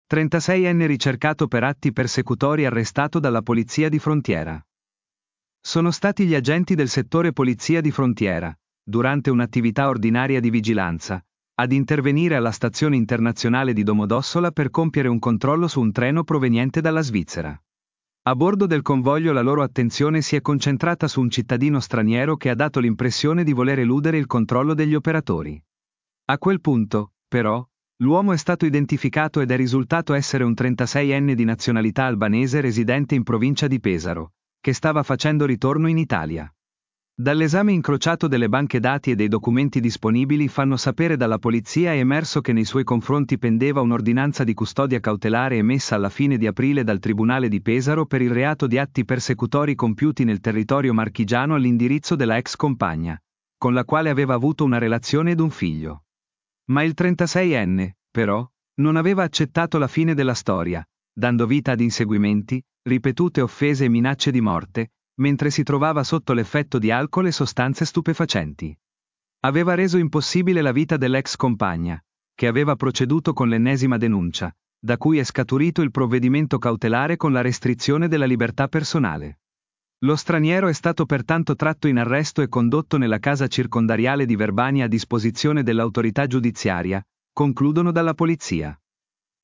36enne ricercato per atti persecutori arrestato dalla polizia di frontiera. Sono stati gli agenti del settore polizia di frontiera, durante un'attività ordinaria di vigilanza, ad intervenire alla stazione internazionale di Domodossola per compiere un controllo su un treno proveniente dalla Svizzera. A bordo del convoglio la loro attenzione si è concentrata su un cittadino straniero che ha dato l'impressione di voler eludere il controllo degli operatori. A quel punto, però, l'uomo è stato identificato ed è risultato essere un 36enne di nazionalità albanese residente in provincia di Pesaro, che stava facendo ritorno in Italia. Dall'esame incrociato delle banche dati e dei documenti disponibili fanno sapere dalla polizia è emerso che nei suoi confronti pendeva un'ordinanza di custodia cautelare emessa alla fine di aprile dal Tribunale di Pesaro per il reato di atti persecutori compiuti nel territorio marchigiano all'indirizzo della ex compagna, con la quale aveva avuto una relazione ed un figlio. Ma il 36enne, però, non aveva accettato la fine della storia, dando vita ad inseguimenti, ripetute offese e minacce di morte, mentre si trovava sotto l'effetto di alcol e sostanze stupefacenti. Aveva reso impossibile la vita dell'ex compagna, che aveva proceduto con l'ennesima denuncia, da cui è scaturito il provvedimento cautelare con la restrizione della libertà personale. Lo straniero è stato pertanto tratto in arresto e condotto nella casa circondariale di Verbania a disposizione dell'autorità giudiziaria, concludono dalla polizia.